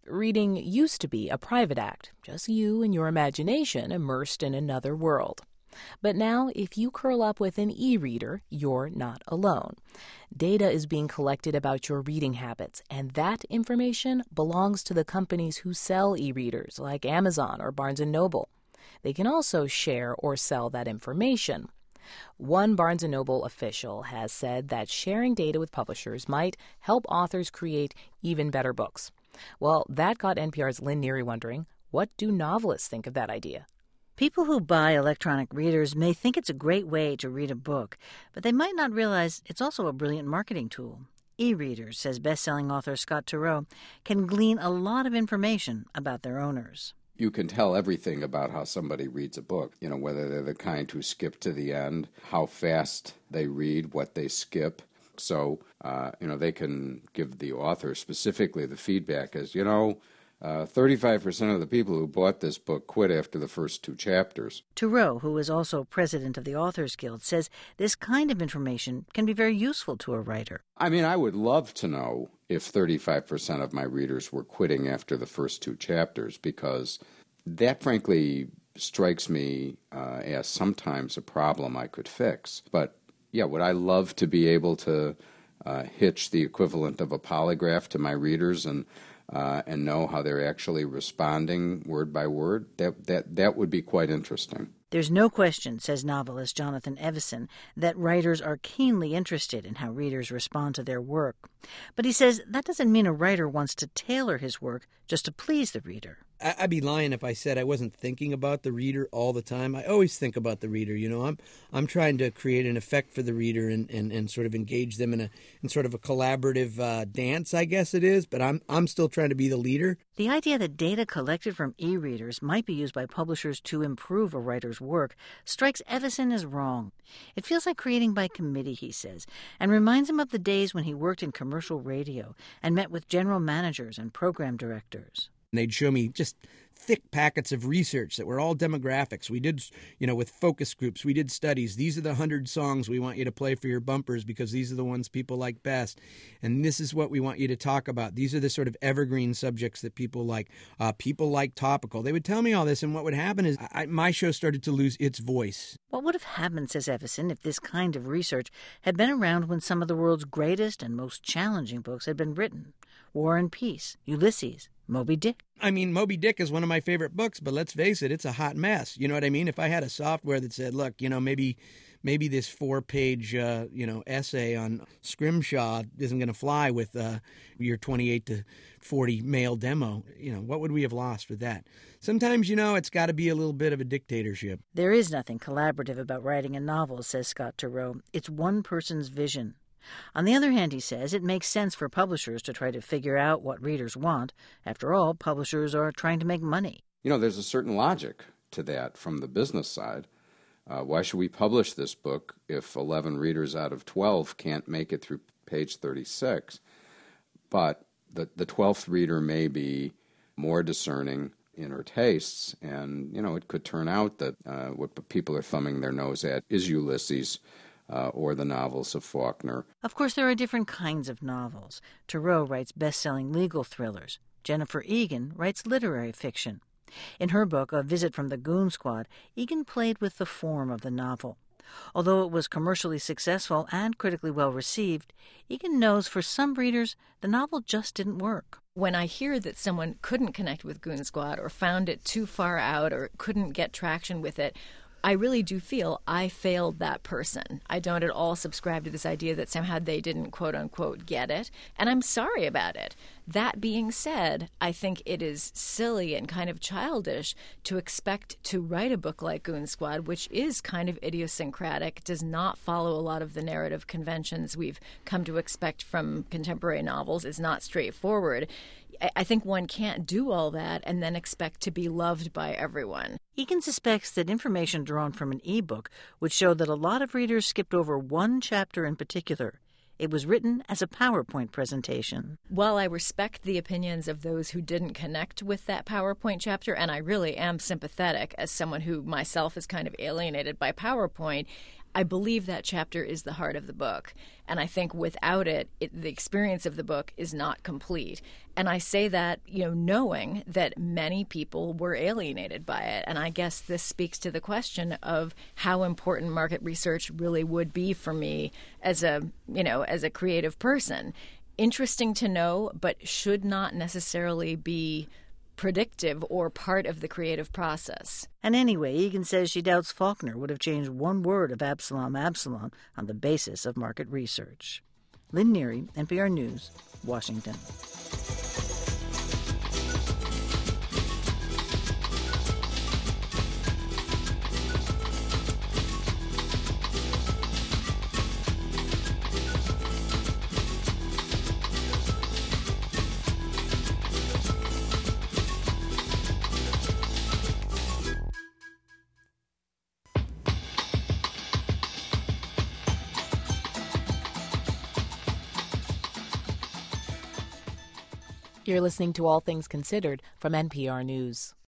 Reading used to be a private act, just you and your imagination immersed in another world. But now, if you curl up with an e-reader, you're not alone. Data is being collected about your reading habits, and that information belongs to the companies who sell e-readers, like Amazon or Barnes & Noble. They can also share or sell that information. One Barnes & Noble official has said that sharing data with publishers might help authors create even better books. Well, that got NPR's Lynn Neary wondering, what do novelists think of that idea? People who buy electronic readers may think it's a great way to read a book, but they might not realize it's also a brilliant marketing tool. E-readers, says best-selling author Scott Turow, can glean a lot of information about their owners. You can tell everything about how somebody reads a book, whether they're the kind who skip to the end, how fast they read, what they skip. So, they can give the author specifically the feedback as, 35% of the people who bought this book quit after the first 2 chapters. Turow, who is also president of the Authors Guild, says this kind of information can be very useful to a writer. I would love to know if 35% of my readers were quitting after the first 2 chapters, because that, frankly, strikes me as sometimes a problem I could fix. But, would I love to be able to hitch the equivalent of a polygraph to my readers and know how they're actually responding word by word? That would be quite interesting. There's no question, says novelist Jonathan Evison, that writers are keenly interested in how readers respond to their work. But he says that doesn't mean a writer wants to tailor his work just to please the reader. I'd be lying if I said I wasn't thinking about the reader all the time. I always think about the reader. I'm trying to create an effect for the reader and sort of engage them in sort of a collaborative dance, I guess it is. But I'm still trying to be the leader. The idea that data collected from e-readers might be used by publishers to improve a writer's work strikes Evison as wrong. It feels like creating by committee, he says, and reminds him of the days when he worked in commercial radio and met with general managers and program directors. They'd show me just thick packets of research that were all demographics. We did, with focus groups, we did studies. These are the 100 songs we want you to play for your bumpers because these are the ones people like best. And this is what we want you to talk about. These are the sort of evergreen subjects that people like. People like topical. They would tell me all this, and what would happen is my show started to lose its voice. What would have happened, says Evison, if this kind of research had been around when some of the world's greatest and most challenging books had been written? War and Peace, Ulysses, Moby Dick. Moby Dick is one of my favorite books, but let's face it, it's a hot mess. You know what I mean? If I had a software that said, look, maybe this 4-page, essay on Scrimshaw isn't going to fly with your 28 to 40 mail demo, what would we have lost with that? Sometimes, it's got to be a little bit of a dictatorship. There is nothing collaborative about writing a novel, says Scott Turow. It's one person's vision. On the other hand, he says, it makes sense for publishers to try to figure out what readers want. After all, publishers are trying to make money. There's a certain logic to that from the business side. Why should we publish this book if 11 readers out of 12 can't make it through page 36? But the 12th reader may be more discerning in her tastes, and, it could turn out that what people are thumbing their nose at is Ulysses, or the novels of Faulkner. Of course, there are different kinds of novels. Turow writes best-selling legal thrillers. Jennifer Egan writes literary fiction. In her book, A Visit from the Goon Squad, Egan played with the form of the novel. Although it was commercially successful and critically well-received, Egan knows for some readers the novel just didn't work. When I hear that someone couldn't connect with Goon Squad or found it too far out or couldn't get traction with it, I really do feel I failed that person. I don't at all subscribe to this idea that somehow they didn't, quote-unquote, get it, and I'm sorry about it. That being said, I think it is silly and kind of childish to expect to write a book like Goon Squad, which is kind of idiosyncratic, does not follow a lot of the narrative conventions we've come to expect from contemporary novels, is not straightforward. I think one can't do all that and then expect to be loved by everyone. Egan suspects that information drawn from an e-book would show that a lot of readers skipped over one chapter in particular. It was written as a PowerPoint presentation. While I respect the opinions of those who didn't connect with that PowerPoint chapter, and I really am sympathetic as someone who myself is kind of alienated by PowerPoint, I believe that chapter is the heart of the book. And I think without it, the experience of the book is not complete. And I say that, knowing that many people were alienated by it. And I guess this speaks to the question of how important market research really would be for me as a creative person. Interesting to know, but should not necessarily be predictive or part of the creative process. And anyway, Egan says she doubts Faulkner would have changed one word of Absalom, Absalom on the basis of market research. Lynn Neary, NPR News, Washington. You're listening to All Things Considered from NPR News.